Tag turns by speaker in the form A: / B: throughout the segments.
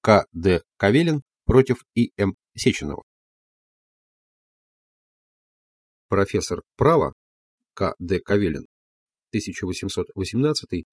A: К. Д. Кавелин против И. М. Сеченова. Профессор права К. Д. Кавелин 1818-1885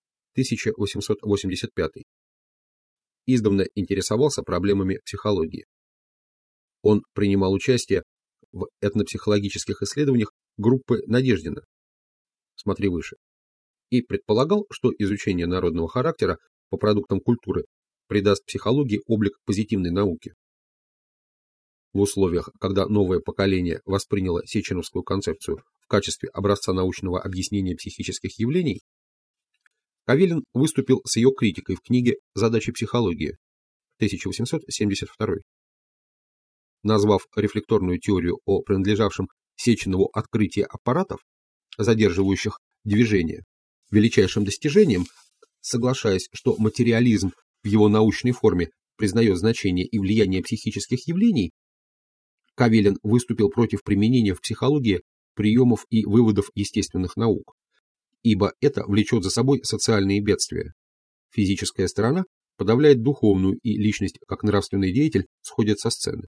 A: издавна интересовался проблемами психологии. Он принимал участие в этнопсихологических исследованиях группы Надеждина, смотри выше, и предполагал, что изучение народного характера по продуктам культуры придаст психологии облик позитивной науки. В условиях, когда новое поколение восприняло сеченовскую концепцию в качестве образца научного объяснения психических явлений, Кавелин выступил с ее критикой в книге «Задачи психологии» 1872. Назвав рефлекторную теорию о принадлежавшем Сеченову открытии аппаратов, задерживающих движение, величайшим достижением, соглашаясь, что материализм в его научной форме признает значение и влияние психических явлений, Кавелин выступил против применения в психологии приемов и выводов естественных наук, ибо это влечет за собой социальные бедствия. Физическая сторона подавляет духовную, и личность, как нравственный деятель, сходит со сцены.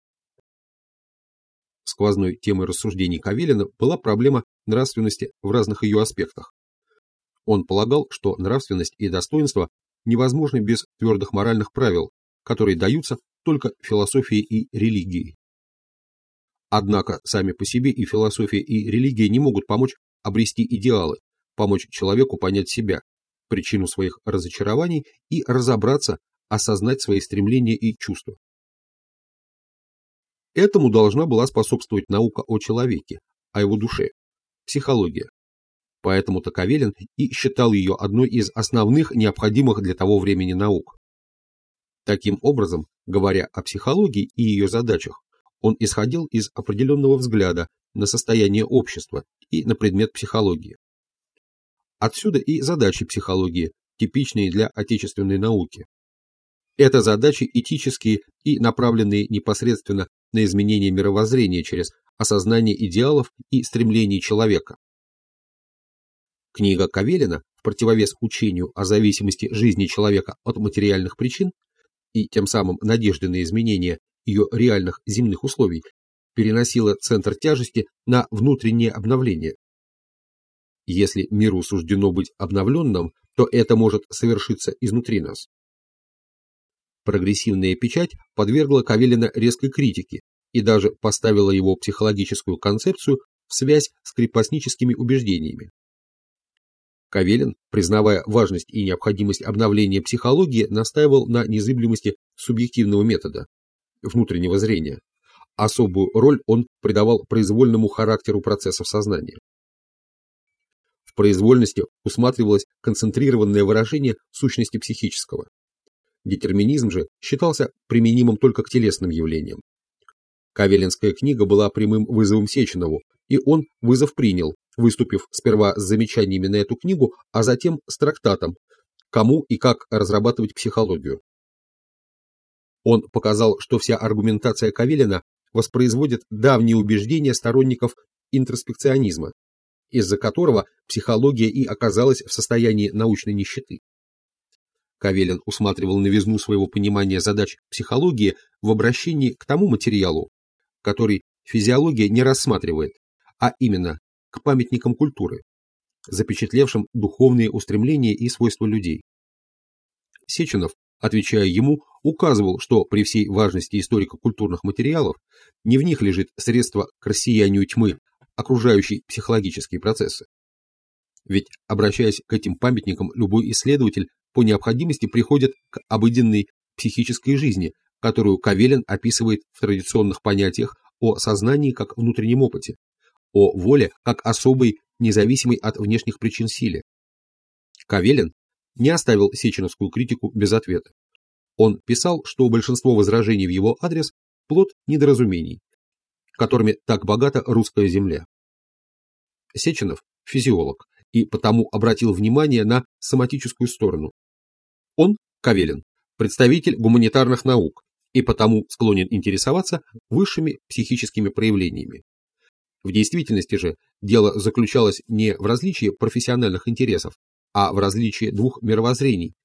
A: Сквозной темой рассуждений Кавелина была проблема нравственности в разных ее аспектах. Он полагал, что нравственность и достоинство невозможны без твердых моральных правил, которые даются только философией и религией. Однако сами по себе и философия, и религия не могут помочь обрести идеалы, помочь человеку понять себя, причину своих разочарований и разобраться, осознать свои стремления и чувства. Этому должна была способствовать наука о человеке, о его душе, психология. Поэтому-то Кавелин и считал ее одной из основных необходимых для того времени наук. Таким образом, говоря о психологии и ее задачах, он исходил из определенного взгляда на состояние общества и на предмет психологии. Отсюда и задачи психологии, типичные для отечественной науки. Это задачи этические и направленные непосредственно на изменение мировоззрения через осознание идеалов и стремлений человека. Книга Кавелина, в противовес учению о зависимости жизни человека от материальных причин и тем самым надежды на изменение ее реальных земных условий, переносила центр тяжести на внутреннее обновление. Если миру суждено быть обновленным, то это может совершиться изнутри нас. Прогрессивная печать подвергла Кавелина резкой критике и даже поставила его психологическую концепцию в связь с крепостническими убеждениями. Кавелин, признавая важность и необходимость обновления психологии, настаивал на незыблемости субъективного метода, внутреннего зрения. Особую роль он придавал произвольному характеру процессов сознания. В произвольности усматривалось концентрированное выражение сущности психического. Детерминизм же считался применимым только к телесным явлениям. Кавелинская книга была прямым вызовом Сеченову, и он вызов принял, выступив сперва с замечаниями на эту книгу, а затем с трактатом «Кому и как разрабатывать психологию». Он показал, что вся аргументация Кавелина воспроизводит давние убеждения сторонников интроспекционизма, из-за которого психология и оказалась в состоянии научной нищеты. Кавелин усматривал новизну своего понимания задач психологии в обращении к тому материалу, который физиология не рассматривает, а именно к памятникам культуры, запечатлевшим духовные устремления и свойства людей. Сеченов, отвечая ему, указывал, что при всей важности историко-культурных материалов не в них лежит средство к рассеянию тьмы, окружающей психологические процессы. Ведь, обращаясь к этим памятникам, любой исследователь по необходимости приходит к обыденной психической жизни, которую Кавелин описывает в традиционных понятиях о сознании как внутреннем опыте, о воле как особой, независимой от внешних причин силе. Кавелин не оставил сеченовскую критику без ответа. Он писал, что большинство возражений в его адрес – плод недоразумений, которыми так богата русская земля. Сеченов – физиолог, и потому обратил внимание на соматическую сторону. Он, Кавелин, представитель гуманитарных наук, и потому склонен интересоваться высшими психическими проявлениями. В действительности же дело заключалось не в различии профессиональных интересов, а в различии двух мировоззрений,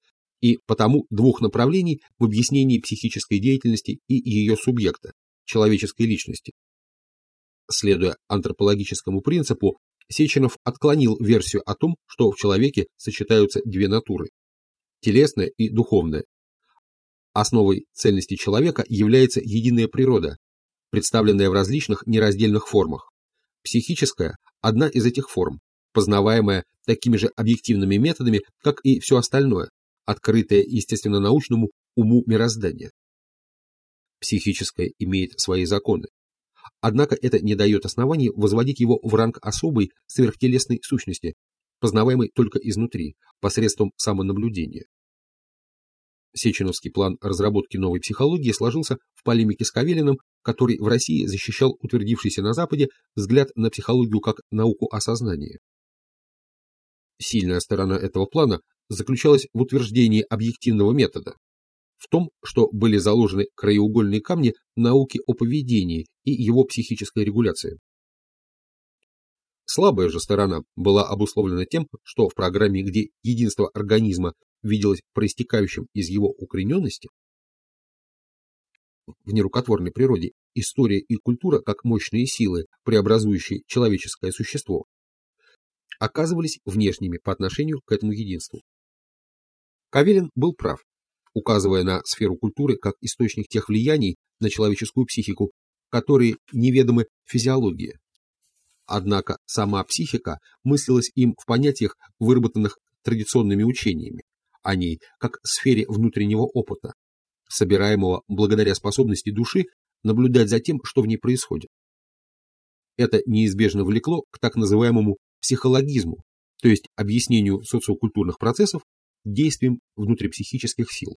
A: и потому двух направлений в объяснении психической деятельности и ее субъекта, человеческой личности. Следуя антропологическому принципу, Сеченов отклонил версию о том, что в человеке сочетаются две натуры – телесная и духовная. Основой цельности человека является единая природа, представленная в различных нераздельных формах. Психическая – одна из этих форм, познаваемая такими же объективными методами, как и все остальное, открытое естественно-научному уму мироздания. Психическое имеет свои законы. Однако это не дает оснований возводить его в ранг особой сверхтелесной сущности, познаваемой только изнутри, посредством самонаблюдения. Сеченовский план разработки новой психологии сложился в полемике с Кавелиным, который в России защищал утвердившийся на Западе взгляд на психологию как науку о сознании. Сильная сторона этого плана заключалась в утверждении объективного метода, в том, что были заложены краеугольные камни науки о поведении и его психической регуляции. Слабая же сторона была обусловлена тем, что в программе, где единство организма виделось проистекающим из его укорененности, в нерукотворной природе история и культура как мощные силы, преобразующие человеческое существо, оказывались внешними по отношению к этому единству. Кавелин был прав, указывая на сферу культуры как источник тех влияний на человеческую психику, которые неведомы физиологии. Однако сама психика мыслилась им в понятиях, выработанных традиционными учениями, о ней как сфере внутреннего опыта, собираемого благодаря способности души наблюдать за тем, что в ней происходит. Это неизбежно влекло к так называемому психологизму, то есть объяснению социокультурных процессов действием внутрипсихических сил.